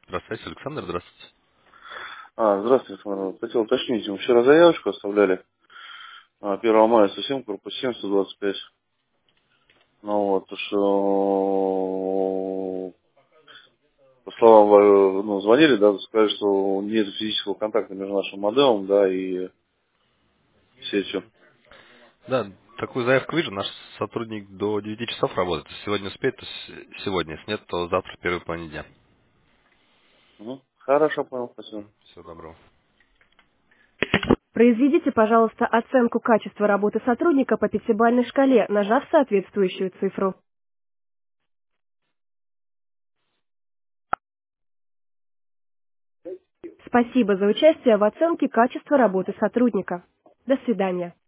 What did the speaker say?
Здравствуйте, Александр, здравствуйте. Здравствуйте, Александр. Хотел уточнить, мы вчера заявочку оставляли 1 мая 107, корпус 7, 125. Ну вот, что, по словам, звонили, да, сказали, что нет физического контакта между нашим модемом, да, и сетью. Да, такую заявку вижу. Наш сотрудник до 9 часов работает. Если сегодня успеет, то сегодня. Если нет, то завтра в первой половине дня. Мгм. Хорошо, понял, спасибо. Всего доброго. Произведите, пожалуйста, оценку качества работы сотрудника по пятибалльной шкале, нажав соответствующую цифру. Спасибо за участие в оценке качества работы сотрудника. До свидания.